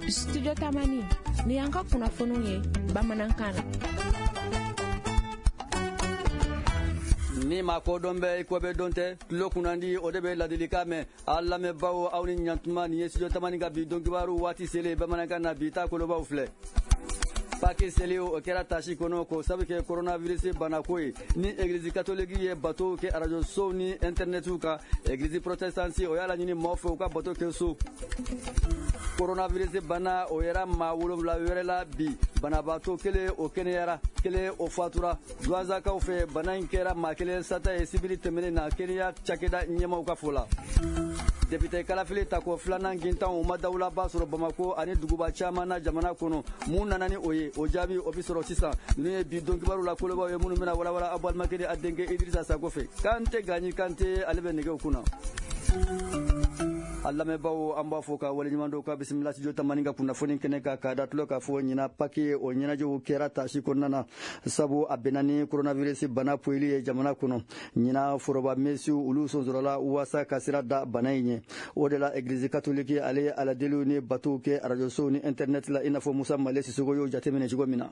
Studio Tamani ni yanka kunnafoniw ye bamanankan na. Ni ma ko don bɛ ko bɛ don tɛ tulo kunnandi o de bɛ ladilikan mɛn a lamɛnbaaw aw ni ɲantuma ni ye Studio Tamani ka bi don kibaru waati selen bamanankan na bi ta kolobaw filɛ. Paki seli o kɛra tasi kɔnɔ ko sabu kɛ coronavirus bana ko ye ni église catholique ye bateau kɛ radio sow ni internetu kan église protestante o y'a laɲini maaw fɛ u ka bateau kɛ so. Coronavirus bana o yɛrɛ maa 7 wɛrɛ la bi banabaatɔ kelen o kɛnɛyara kelen o fatura duwazakaw fɛ bana in kɛra maa kelen sata ye sibiri tɛmɛnen na kɛnɛya cakɛda ɲɛmaw ka fɔ la. Député Kalafili tako filanan gintan o ma dawulaba sɔrɔ Bamako ani duguba caman na jamana kɔnɔ mun nana ni o ye o jaabi o bi sɔrɔ sisan ninnu ye bi don kibaru la kolobaw ye minnu bɛna walawala a balimakɛ a denkɛ Idrissa Sako fɛ Kante Gagny Kante ale bɛ nɛgɛw kunna. A lamɛnbaaw an b'a fɔ ka waleɲuman dɔw ka bisimila Studio Tamani ka kunnafoni kɛnɛ kan k'a da tulo k'a fɔ ɲina paki o ɲɛnajɛw kɛra tasi kɔnɔna na sabu a bɛnna ni coronavirus bana poyili ye jamana kɔnɔ ɲina foroba mesiw olu sonsɔrɔla waasa ka sira da bana in ɲɛ o de la église catholique ale ye aladeliw ni bateau kɛ radio sow ni internet la i n'a fɔ Musa Male Sisogo y'o jateminɛ cogo min na.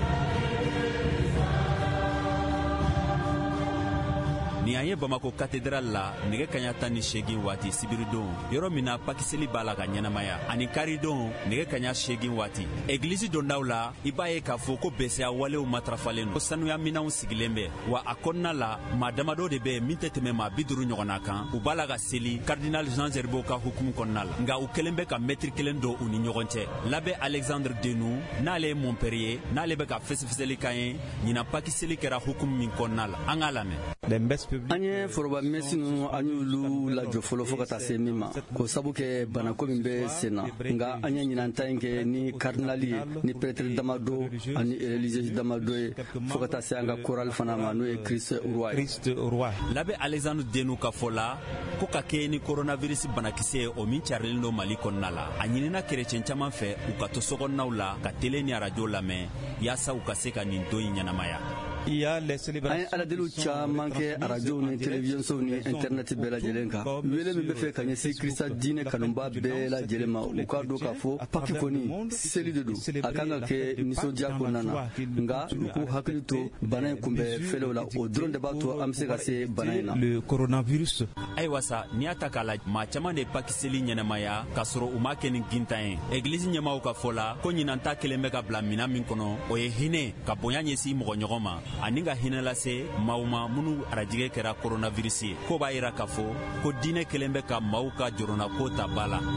Ni an ye Bamako cathédrale la nɛgɛ kaɲa 18 waati sibiridon yɔrɔ min na pakiseli b'a la ka ɲɛnamaya ani karidon nɛgɛ kaɲa 8 waati église dondaw la i b'a ye k'a fɔ ko bɛsiya walew matarafalen ko sanuya minanw sigilen bɛ wa a kɔnɔna la maa damadɔ de bɛ min tɛ tɛmɛ maa 50 ɲɔgɔnna kan u b'a la ka seli cardinal Jean Zerbo ka hukumu kɔnɔna la nka u kelen bɛ ka mètre kelen don u ni ɲɔgɔn cɛ l'abbé Alexandre Denou n'ale ye Montpellier n'ale bɛ ka fɛsɛfɛsɛli kan ye ɲina pakiseli kɛra hukumu min kɔnɔna la an k'a lamɛn. An ye foroba mesi ninnu an y'olu lajɔ fɔlɔ fo ka taa se min ma ko sabu kɛ banako min bɛ sen na nka an ye ɲinanta in kɛ ni kardinali ye ni prêtre damadɔ ani religieux damadɔ ye fo ka taa se an ka chorale fana ma n'o ye Christ roi. L'abbé Alexandre Denou ka fɔ la ko ka kɛ ni coronavirus banakisɛ o min carilen don Mali kɔnɔna la a ɲinina chrétien caman fɛ u ka to sokɔnɔnaw la ka télé ni radio lamɛn yaasa u ka se ka nin don in ɲɛnamaya. An ye aladeliw caman kɛ radio ni télévision sow ni internet bɛɛ lajɛlen kan wele min bɛ fɛ ka ɲɛsin Krista diinɛ kanuba bɛɛ lajɛlen ma u k'a dɔn k'a fɔ paki kɔni seli de don a kan ka kɛ nisɔndiya kɔnɔna na nka u k'u hakili to bana in kunbɛ fɛlɛw la o dɔrɔn de b'a to an bɛ se ka se bana in na. Ayiwa sa n'i y'a ta k'a la maa caman de paki seli ɲɛnamaya k'a sɔrɔ u ma kɛ ni gintan ye église ɲɛmaaw ka fɔ la ko ɲinanta kelen bɛ ka bila minan min kɔnɔ o ye hinɛ ka bonya ɲɛsin mɔgɔ ɲɔgɔn ma ani ka hinɛ lase maaw ma minnu arajigɛ kɛra coronavirus ye ko b'a yira k'a fɔ ko diinɛ kelen bɛ ka maaw ka jɔrɔna ko ta ba la.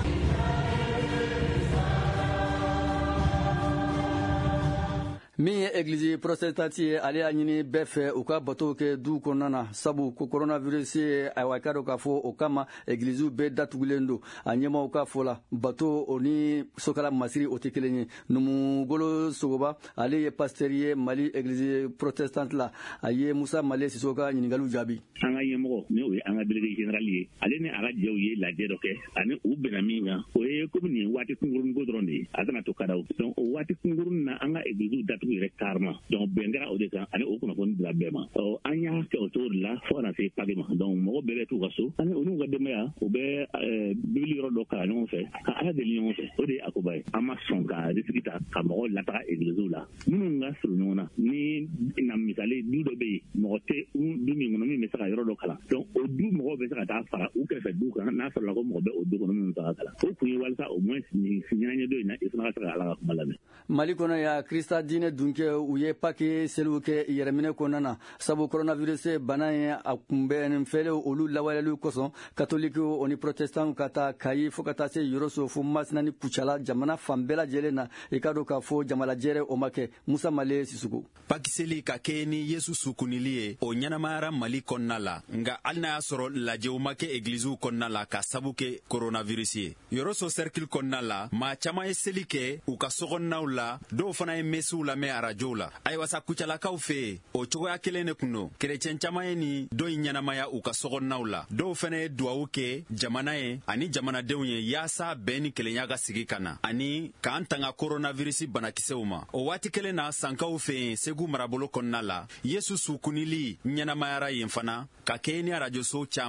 Min ye église protestante ye ale y'a ɲini bɛɛ fɛ u ka bateau kɛ du kɔnɔna na sabu ko coronavirus ye ayiwa ka dɔn k'a fɔ o kama églisew bɛɛ datugulen don a ɲɛmaw ka fɔ la bateau o ni sokala masiri o tɛ kelen ye Numugolo Sogoba ale ye pasteur ye Mali église protestante la a ye Musa Male Sisogo ka ɲininkaliw jaabi. An ka ɲɛmɔgɔ n'o ye an ka délégué général ye ale ni a ka jɛw ye lajɛ dɔ kɛ ani u bɛnna min kan o ye komi nin waati kunkurunin ko dɔrɔn de ye a kana to kadaw donc o waati kunkurunin na an ka églisew datugu yɛrɛ carrément donc bɛn kɛra o de kan ani o kunnafoni dira bɛɛ ma an y'a kɛ o cogo de la fo ka na se paki ma donc mɔgɔ bɛɛ bɛ t'u ka so ani olu ka denbaya u bɛ bibili yɔrɔ dɔ kalan ɲɔgɔn fɛ ka ala deli ɲɔgɔn fɛ o de ye akoba ye an ma sɔn ka risque ta ka mɔgɔw lataga églisew la minnu ka surun ɲɔgɔn na ni na misali du dɔ bɛ yen mɔgɔ tɛ du min kɔnɔ min bɛ se ka yɔrɔ dɔ kalan donc o du mɔgɔw bɛ se ka taa fara u kɛrɛfɛ du kan n'a sɔrɔla ko mɔgɔ bɛ o du kɔnɔ min bɛ se ka kalan o kun ye walasa au moins nin ɲɛnajɛ dɔ in na i fana ka se ka ala ka kuma lamɛn. Mali kɔnɔ ya Krista diinɛ dunkɛ u ye paki seliw kɛ yɛrɛminɛ kɔnɔna na sabu coronavirus bana ye a kunbɛn fɛlɛw olu lawaleyaliw kosɔn katolikiw o ni protestantw ka taa Kayi fo ka taa se Yoroso fo Masina ni Kucala jamana fan bɛɛ lajɛlen na i ka dɔn k'a fɔ jamalajɛrɛ o ma kɛ Musa Male Sisogo. Paki seli ka kɛ ni Yesu sukunili ye o ɲɛnamayara Mali kɔnɔna la nka hali n'a y'a sɔrɔ lajɛw ma kɛ églisew kɔnɔna la ka sabu kɛ coronavirus ye Yoroso cercle kɔnɔna la maa caman ye seli kɛ u ka sokɔnɔnaw la dɔw fana ye mesiw lamɛn arajow la ayiwa sa Kucalakaw fɛ o cogoya kelen de kun don chrétien caman ye ni dɔ in ɲɛnamaya u ka sokɔnɔnaw la dɔw fana ye duwawu kɛ jamana ye ani jamanadenw ye yaasa bɛn ni kelenya ka sigi ka na ani k'an tanga coronavirus banakisɛw ma o waati kelen na sankaw fɛ yen Segu marabolo kɔnɔna la Yesu sukunili ɲɛnamayara yen fana ka kɛ ni arajosow caman ye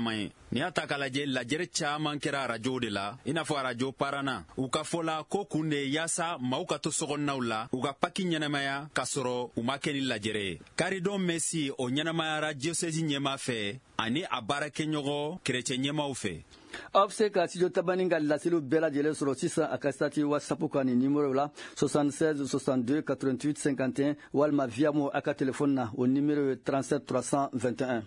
Ni y'a ta k'a lajɛ lajɛrɛ caaman kɛra arajow de la i n'a fɔ arajo parana u ka fɔ la ko kun de yaasa maaw ka to sɔgɔnɔnaw la u ka paki ɲɛnamaya k'a sɔrɔ u ma kɛ ni lajɛrɛ ye. karidon mesi o ɲɛnamayara diocèse ɲɛma fɛ ani a baarakɛɲɔgɔn kerecɛn ɲɛmaw fɛ. aw bɛ se ka studio tabani ka laseliw bɛɛ lajɛlen sɔrɔ sisan a ka sati whatsapp kan ni numéro la 76 62 88 51 walima via mo a ka telefɔni na o numéro ye 37 321.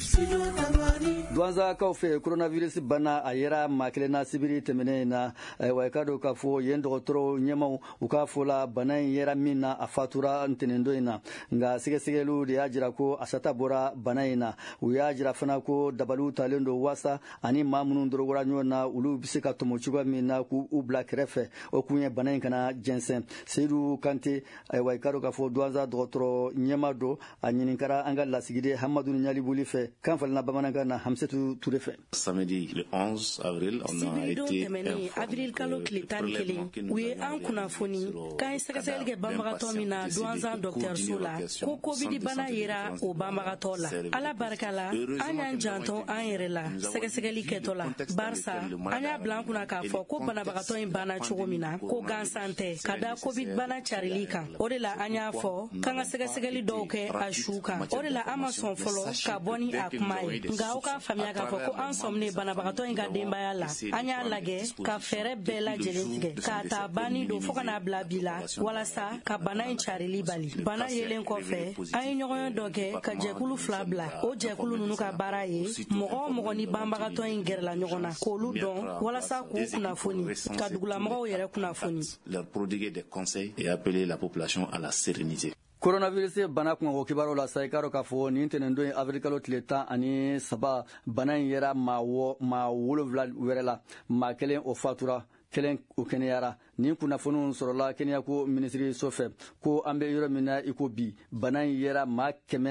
duwanzakaw fɛ coronavirus bana a yera maa kelen na sibiri tɛmɛnen na wa i ka dɔn k'a fɔ yen dɔgɔtɔrɔ ɲɛmaw u k'a fɔ la bana in yera min na a fatura ntɛnɛndon in na nka sɛgɛsɛgɛliw de y'a jira ko a sata bɔra bana in na u y'a jira fana ko dabaliw talen don waasa ani maa minnu dɔrɔgɔra ɲɔgɔn na olu bɛ se ka tɔmɔ cogoya min na k'u bila kɛrɛfɛ o kun ye bana in kana jɛnsɛn seyidu kante wa i ka dɔn k'a fɔ duwanza dɔgɔtɔrɔ ɲɛma don a ɲininkara an ka lasigiden hamadu ɲalibuli fɛ kan falenna bamanankan na Hamsetu Touré fɛ. Samedi le 11 avril on a été avril kalo tile 11 u ye an kunnafoni k'an ye sɛgɛsɛgɛli kɛ banbagatɔ min na duwanza dɔgɔtɔrɔso la ko covid bana yera o banbagatɔ la ala barika la an y'an janto an yɛrɛ la sɛgɛsɛgɛli kɛtɔ la barisa an y'a bila an kunna k'a fɔ ko banabagatɔ in banna cogo min na ko gansan tɛ ka da covid bana carili kan o de la an y'a fɔ k'an ka sɛgɛsɛgɛli dɔw kɛ a su kan o de la an ma sɔn fɔlɔ ka bɔ ni a kuma ye nka aw k'a faamuya k'a fɔ ko an sɔminen banabagatɔ in ka denbaya la an y'a lajɛ ka fɛɛrɛ bɛɛ lajɛlen tigɛ k'a ta banni don fɔɔ ka n'a bila bi la walasa ka bana in carili bali bana yelen kɔfɛ an ye ɲɔgɔnye dɔ kɛ ka jɛkulu 2 bila o jɛkulu nunu ka baara ye mɔgɔ o mɔgɔ ni banbagatɔ in gɛrɛla ɲɔgɔn na k'olu dɔn walasa k'u kunnafoni ka dugulamɔgɔw yɛrɛ kunnafoni leur prodiguer des conseils et appeler la population à la sérénité. coronavirus bana kungo kibaru la sa i ka dɔn k'a fɔ nin tɛnɛndon ye avril kalo tile 13 bana in yera maa 7 wɛrɛ la maa kelen o fatura kelen o kɛnɛyara nin kunnafoniw sɔrɔla kɛnɛyako minisiriso fɛ ko an bɛ yɔrɔ min na i ko bi bana in yera maa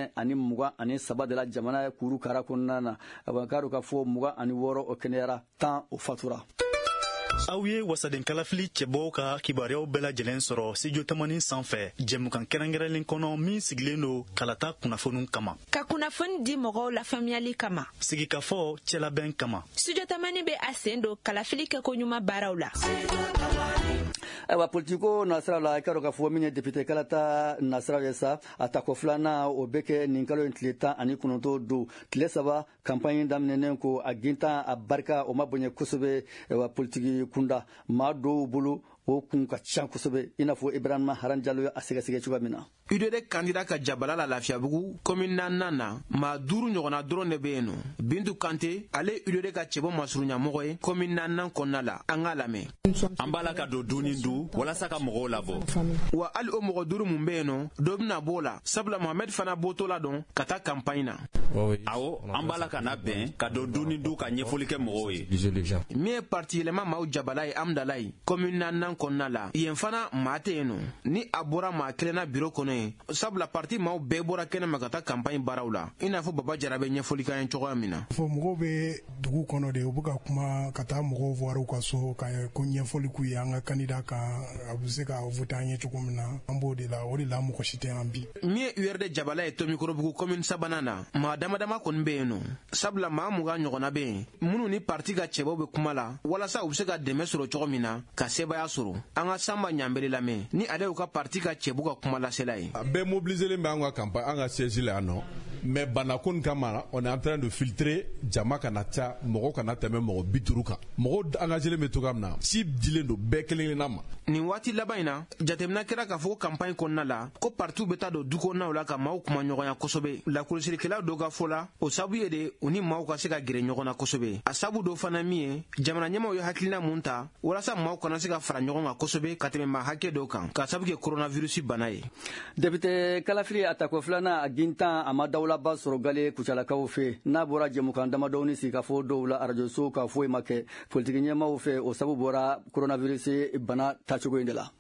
123 de la jamana kuru kara kɔnɔna na a ka dɔn k'a fɔ 26 o kɛnɛyara 10 o fatura. aw ye wasaden kalafili cɛbɔw ka kibaruyaw bɛɛ lajɛlen sɔrɔ studio tamani sanfɛ jɛmukan kɛrɛnkɛrɛnlen kɔnɔ min sigilen don kalata kunnafoniw kama ka kunnafoni di mɔgɔw la faamuyali kama sigikafɔ cɛlabɛn kama studio tamani bɛ a sen don kalafili kɛkoɲuman baaraw la ayiwa politiko nasiraw la i ka dɔn k'a fɔ min ye député kalata nasiraw ye sa a tako filanan o bɛ kɛ nin kalo in tile 19 don tile 3 campagne daminɛnen ko a gintan a barika o ma bonya kosɛbɛ politiki kunda maa dɔw bolo o kun ka ca kosɛbɛ i n'a fɔ Ibrahima Haran Jalo ye a sɛgɛsɛgɛ cogoya min na. UDD candidat ka jabala la Lafiyabugu commune 4 na maa 5 ɲɔgɔnna dɔrɔn de bɛ yen nɔ. Bintu Kante ale UDD ka cɛbɔ masuruɲamɔgɔ ye commune 4 kɔnɔna la an k'a lamɛn. an b'a la ka don du ni du walasa ka mɔgɔw labɔ. Wa hali o mɔgɔ 5 mun bɛ yen nɔ dɔ bɛna b'o la sabula Mohamed fana b'o la dɔn ka taa campagne na. awɔ an b'a la ka na bɛn ka don du ni du ka ɲɛfɔli kɛ mɔgɔw ye. Min ye parti yɛlɛma maaw jabala ye Amdala ye commune 4 kɔnɔna la yen fana maa tɛ yen nɔ ni a bɔra maa kelenna bureau kɔnɔ ye sabula parti maaw bɛɛ bɔra kɛnɛ ma ka taa campagne baaraw la i n'a fɔ Baba Jara bɛ ɲɛfɔli k'an ye cogoya min na. Fɔ mɔgɔw bɛ dugu kɔnɔ de u bɛ ka kuma ka taa mɔgɔw voir u ka so ka ko ɲɛfɔli k'u ye an ka candidat kan a bɛ se ka voter an ye cogo min na an b'o de la o de la mɔgɔ si tɛ an bi. Min ye URD jabala ye Tomikorobugu commune 3 na maa damadama kɔni bɛ yen nɔ sabula maa 20 ɲɔgɔnna bɛ yen minnu ni parti ka cɛbɔ bɛ kuma la walasa u bɛ se ka dɛmɛ sɔrɔ cogo min na ka sebaya sɔrɔ an ka Samba Ɲanbele lamɛn ni ale y'u ka parti ka cɛbɔ ka kuma lasela ye. A bɛɛ mobiliselen bɛ an ka campagne an ka siège la yan nɔ mais banako nin kama on est en train de filtrer jama kana ca mɔgɔ kana tɛmɛ mɔgɔ 50 kan mɔgɔ engagelen bɛ cogoya min na si dilen don bɛɛ kelen-kelenna ma. Nin waati laban in na jateminɛ kɛra k'a fɔ ko campagne kɔnɔna la ko partiu bɛ taa don du kɔnɔnaw la ka maaw kuma ɲɔgɔnya kosɛbɛ lakɔlɔsilikɛlaw dɔw ka fɔ la o sabu ye de u ni maaw ka se ka gɛrɛ ɲɔgɔn na kosɛbɛ a sabu dɔ fana min ye jamana ɲɛmaw ye hakilina mun ta walasa maaw kana se ka fara ɲɔgɔn kan kosɛbɛ ka tɛmɛ maa hakɛ dɔw kan ka sabu kɛ coronavirus bana ye. Député kalafili a tako filanan a gintan a ma dawulaba sɔrɔ gale kucalakaw fɛ n'a bɔra jɛmukan damadɔw ni sigikafɔ dɔw la arajoso ka foyi ma kɛ politiki ɲɛmaw fɛ o sabu bɔra coronavirus bana tacogo in de la.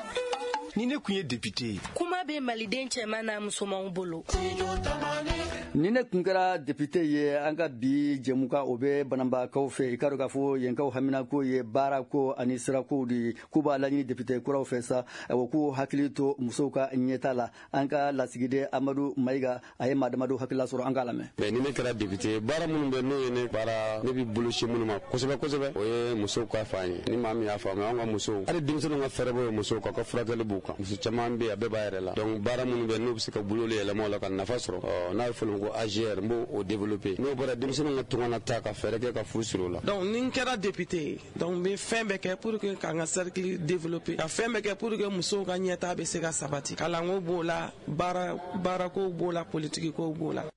Ni ne kun ye député kuma bɛ maliden cɛman n'a musomanw bolo. ni ne kun kɛra député ye an ka bi jɛmuka o bɛ bananbakaw fɛ i ka dɔn k'a fɔ yenkaw haminako ye baara ko ani sirako de k'u b'a laɲini député kuraw fɛ sa wa k'u hakili to musow ka ɲɛta la an ka lasigiden amadu mayiga a ye maadamadu hakilila sɔrɔ an k'a lamɛn. mais ni ne kɛra député baara minnu bɛ n'o ye ne baara ne bɛ boloci minnu ma kosɛbɛ kosɛbɛ o ye musow ka fɔ an ye ni maa min y'a faamu an ka musow hali denmisɛnninw ka fɛɛrɛ bɔ ye musow ka furakɛli b'u kan muso caman bɛ yen a bɛɛ b'a yɛrɛ la donc baara minnu bɛ n'u bɛ se ka bolo yɛlɛma o la ka nafa sɔrɔ n'a ye fɔlɔ ko AGR n b'o développer n'o bɔra denmisɛnninw ka tɔngana ta ka fɛɛrɛ kɛ ka furu siri o la. donc ni n kɛra député donc n bɛ fɛn bɛɛ kɛ pour que k'an ka cercle développer ka fɛn bɛɛ kɛ pour que musow ka ɲɛtaa bɛ se ka sabati kalanko b'o la baarako b'o la politique ko b'o la.